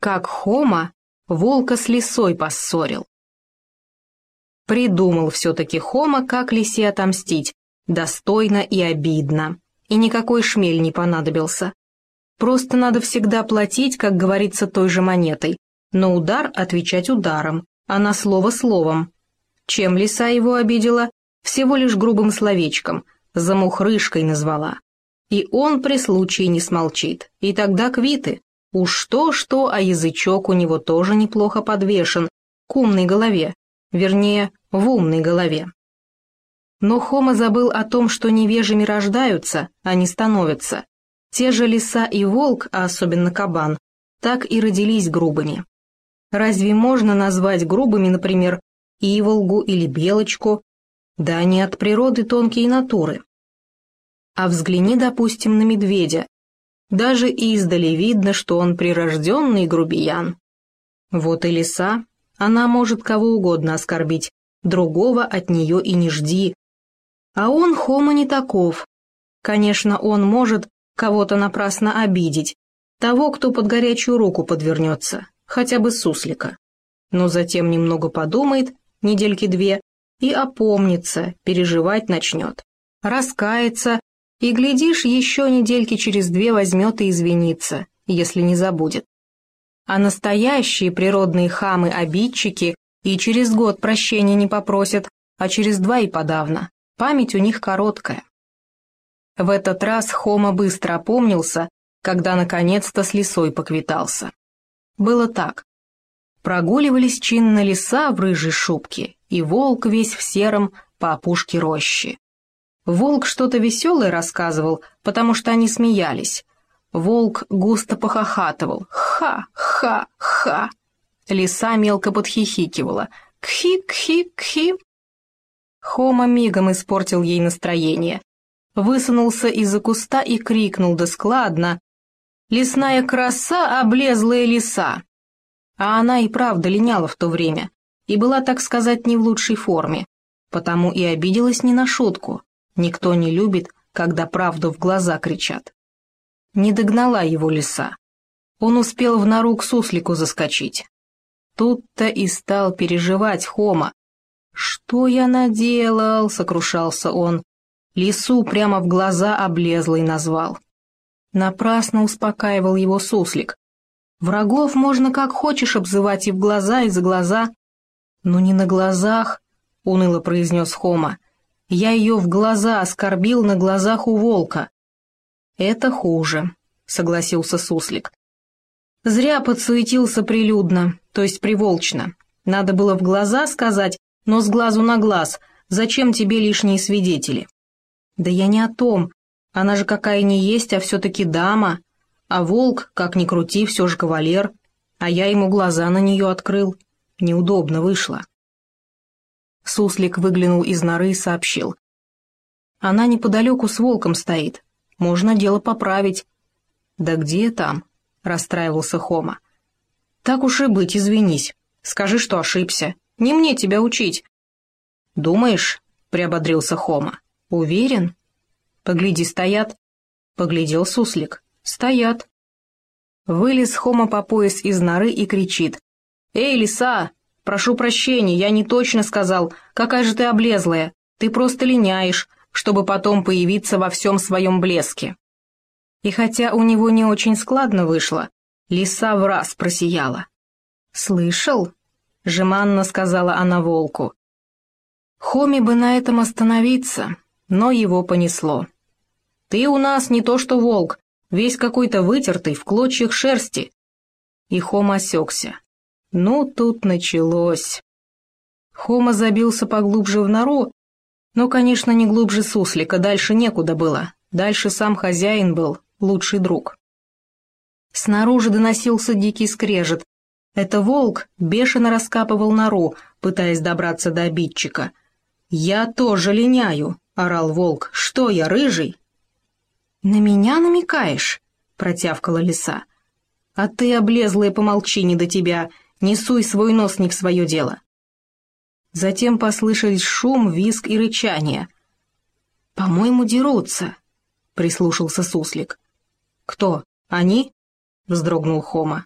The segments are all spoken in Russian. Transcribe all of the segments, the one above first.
Как Хома волка с лисой поссорил. Придумал все-таки Хома, как лисе отомстить, достойно и обидно. И никакой шмель не понадобился. Просто надо всегда платить, как говорится, той же монетой. На удар отвечать ударом, а на слово словом. Чем лиса его обидела? Всего лишь грубым словечком, замухрышкой назвала. И он при случае не смолчит, и тогда квиты. Уж то-что, а язычок у него тоже неплохо подвешен, к умной голове, вернее, в умной голове. Но Хома забыл о том, что невежими рождаются, а не становятся. Те же лиса и волк, а особенно кабан, так и родились грубыми. Разве можно назвать грубыми, например, иволгу или белочку? Да они от природы тонкие натуры. А взгляни, допустим, на медведя. Даже издали видно, что он прирожденный грубиян. Вот и лиса, она может кого угодно оскорбить, другого от нее и не жди. А он, Хома, не таков. Конечно, он может кого-то напрасно обидеть, того, кто под горячую руку подвернется, хотя бы суслика. Но затем немного подумает, недельки-две, и опомнится, переживать начнет, раскается, и, глядишь, еще недельки через две возьмет и извинится, если не забудет. А настоящие природные хамы-обидчики и через год прощения не попросят, а через 2 и подавно. Память у них короткая. В этот раз Хома быстро опомнился, когда наконец-то с лисой поквитался. Было так. Прогуливались чинно лиса в рыжей шубке и волк весь в сером по опушке рощи. Волк что-то веселое рассказывал, потому что они смеялись. Волк густо похохатывал. Ха-ха-ха. Лиса мелко подхихикивала. Кхи-кхи-кхи. Хома мигом испортил ей настроение. Высунулся из-за куста и крикнул да складно: «Лесная краса, облезлая лиса!» А она и правда линяла в то время, и была, так сказать, не в лучшей форме, потому и обиделась не на шутку. Никто не любит, когда правду в глаза кричат. Не догнала его лиса. Он успел в нору к суслику заскочить. Тут-то и стал переживать Хома. «Что я наделал?» — сокрушался он. Лису прямо в глаза облезлой назвал. Напрасно успокаивал его суслик. Врагов можно как хочешь обзывать и в глаза, и за глаза. «Но не на глазах», — уныло произнес Хома. «Я ее в глаза оскорбил на глазах у волка». «Это хуже», — согласился суслик. «Зря подсуетился прилюдно, то есть приволчно. Надо было в глаза сказать, но с глазу на глаз. Зачем тебе лишние свидетели?» «Да я не о том. Она же какая ни есть, а все-таки дама. А волк, как ни крути, все же кавалер. А я ему глаза на нее открыл. Неудобно вышло». Суслик выглянул из норы и сообщил: «Она неподалеку с волком стоит. Можно дело поправить». «Да где там?» — расстраивался Хома. «Так уж и быть, извинись. Скажи, что ошибся. Не мне тебя учить». «Думаешь?» — приободрился Хома. «Уверен?» «Погляди, стоят». Поглядел суслик. «Стоят». Вылез Хома по пояс из норы и кричит: «Эй, лиса! Прошу прощения, я не точно сказал. Какая же ты облезлая. Ты просто линяешь, чтобы потом появиться во всем своем блеске». И хотя у него не очень складно вышло, лиса враз просияла. «Слышал?» — жеманно сказала она волку. Хоме бы на этом остановиться, но его понесло. «Ты у нас не то что волк, весь какой-то вытертый, в клочьях шерсти». И Хома осекся. Ну, тут началось. Хома забился поглубже в нору, но, конечно, не глубже суслика, дальше некуда было. Дальше сам хозяин был, лучший друг. Снаружи доносился дикий скрежет. Это волк бешено раскапывал нору, пытаясь добраться до обидчика. «Я тоже линяю», — орал волк. «Что я, рыжий?» «На меня намекаешь?» — протявкала лиса. «А ты, облезлая, помолчи, не до тебя, не суй свой нос не в свое дело». Затем послышались шум, визг и рычание. «По-моему, дерутся», — прислушался суслик. «Кто, они?» — вздрогнул Хома.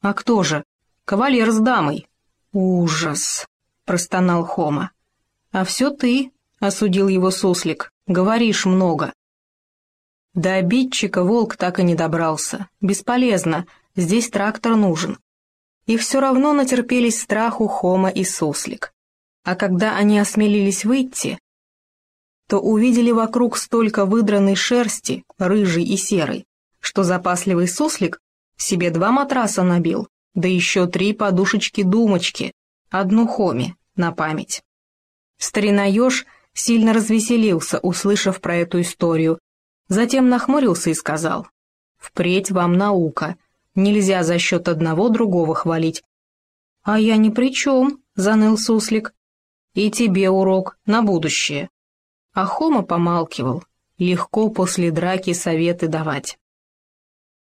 «А кто же?» «Кавалер с дамой». «Ужас!» — простонал Хома. «А все ты», — осудил его суслик, — «говоришь много». До обидчика волк так и не добрался. Бесполезно, здесь трактор нужен. И все равно натерпелись страху Хома и суслик. А когда они осмелились выйти, то увидели вокруг столько выдранной шерсти, рыжей и серой, что запасливый суслик себе 2 матраса набил, да еще 3 подушечки-думочки, одну Хоме на память. Старина Еж сильно развеселился, услышав про эту историю, затем нахмурился и сказал: «Впредь вам наука, нельзя за счет одного другого хвалить». «А я ни при чем», — заныл суслик. «И тебе урок на будущее». А Хома помалкивал, легко после драки советы давать.